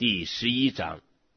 第11章，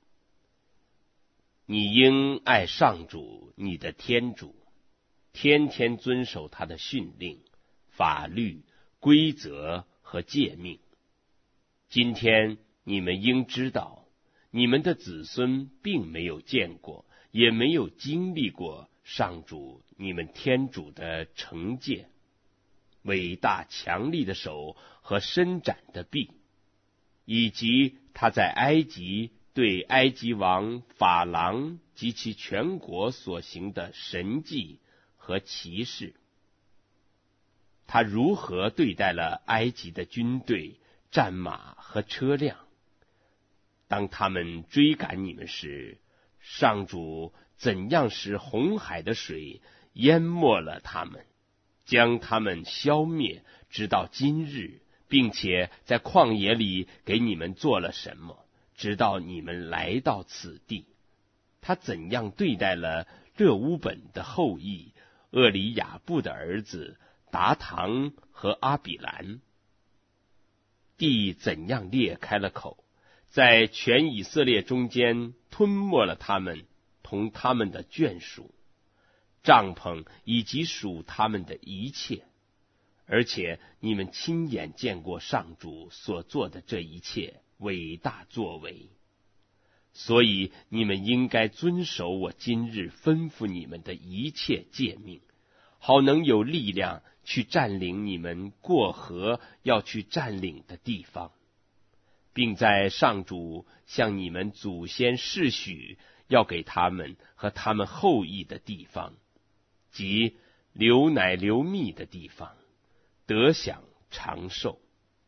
你应爱上主你的天主，天天遵守他的训令、法律、规则和诫命。今天你们应知道，你们的子孙并没有见过，也没有经历过上主你们天主的惩戒、伟大强力的手和伸展的臂，以及他在埃及对埃及王法郎及其全国所行的神迹和奇事。他如何对待了埃及的军队、战马和车辆？当他们追赶你们时，上主怎样使红海的水淹没了他们，将他们消灭，直到今日，并且在旷野里给你们做了什么，直到你们来到此地。他怎样对待了勒乌本的后裔厄里亚布的儿子达唐和阿比兰。地怎样裂开了口，在全以色列中间吞没了他们同他们的眷属、帐篷以及属他们的一切。而且你们亲眼见过上主所做的这一切伟大作为，所以你们应该遵守我今日吩咐你们的一切诫命，好能有力量去占领你们过河要去占领的地方，并在上主向你们祖先示许要给他们和他们后裔的地方，即流奶流蜜的地方，得享长寿。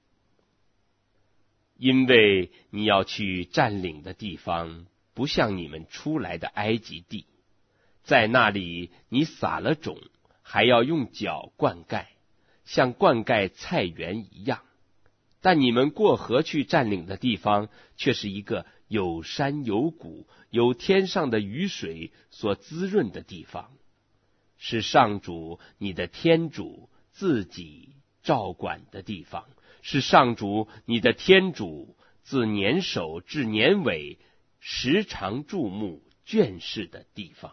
因为你要去占领的地方不像你们出来的埃及地，在那里你撒了种，还要用脚灌溉，像灌溉菜园一样。但你们过河去占领的地方却是一个有山有谷、有天上的雨水所滋润的地方，是上主你的天主自己照管的地方，是上主你的天主自年首至年尾时常注目眷视的地方。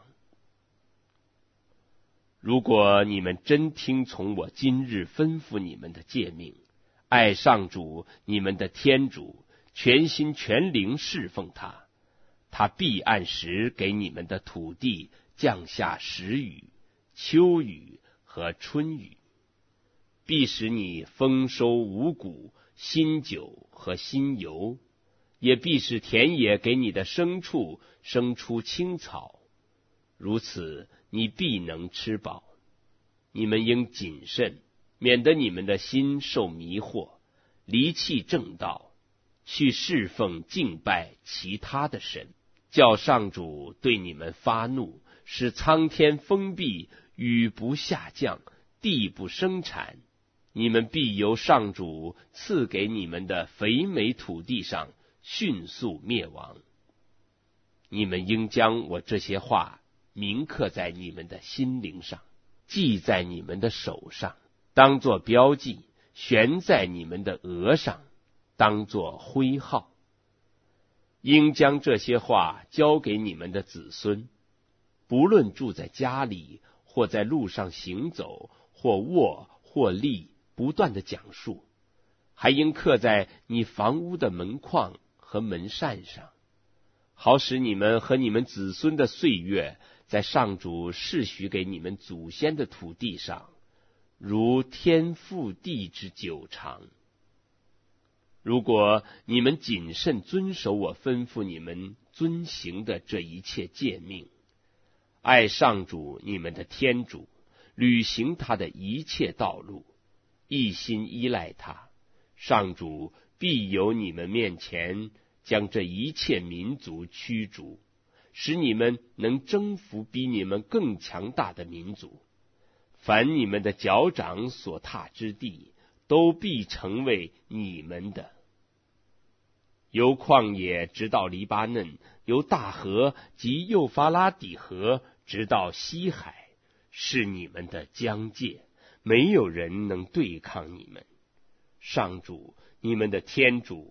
如果你们真听从我今日吩咐你们的诫命，爱上主你们的天主，全心全灵侍奉他，他必按时给你们的土地降下时雨、秋雨和春雨，必使你丰收五谷、新酒和新油，也必使田野给你的牲畜生出青草，如此你必能吃饱。你们应谨慎，免得你们的心受迷惑，离弃正道，去侍奉敬拜其他的神，叫上主对你们发怒，使苍天封闭，雨不下降，地不生产，你们必由上主赐给你们的肥美土地上迅速灭亡。你们应将我这些话铭刻在你们的心灵上，记在你们的手上，当作标记，悬在你们的额上，当作徽号。应将这些话交给你们的子孙，不论住在家里，或在路上行走，或卧或立，不断地讲述，还应刻在你房屋的门框和门扇上，好使你们和你们子孙的岁月在上主示许给你们祖先的土地上，如天覆地之久长。如果你们谨慎遵守我吩咐你们遵行的这一切诫命，爱上主你们的天主，履行他的一切道路，一心依赖他，上主必由你们面前将这一切民族驱逐，使你们能征服比你们更强大的民族。凡你们的脚掌所踏之地，都必成为你们的。由旷野直到黎巴嫩，由大河及幼发拉底河直到西海，是你们的疆界，没有人能对抗你们。上主你们的天主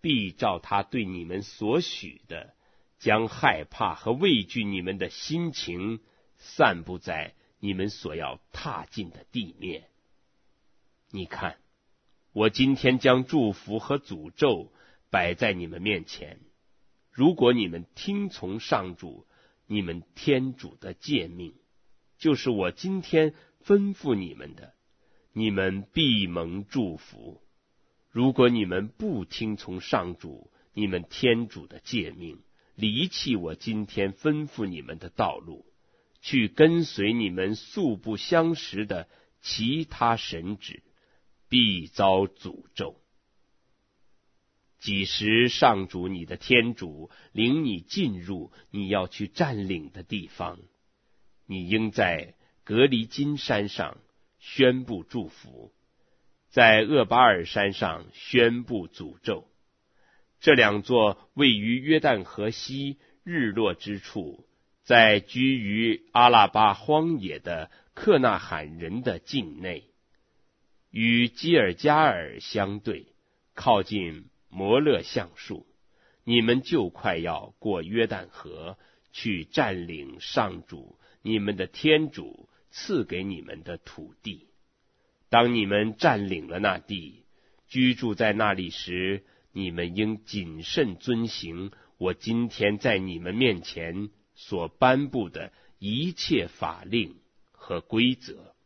必照他对你们所许的，将害怕和畏惧你们的心情散布在你们所要踏进的地面。你看，我今天将祝福和诅咒摆在你们面前，如果你们听从上主你们天主的诫命，就是我今天吩咐你们的，你们必蒙祝福；如果你们不听从上主你们天主的诫命，离弃我今天吩咐你们的道路，去跟随你们素不相识的其他神旨，必遭诅咒。几时上主你的天主领你进入你要去占领的地方，你应在革黎金山上宣布祝福，在厄巴尔山上宣布诅咒。这两座位于约旦河西日落之处，在居于阿拉巴荒野的克纳罕人的境内，与基尔加尔相对，靠近摩勒橡树，你们就快要过约旦河，去占领上主你们的天主赐给你们的土地。当你们占领了那地，居住在那里时，你们应谨慎遵行我今天在你们面前所颁布的一切法令和规则。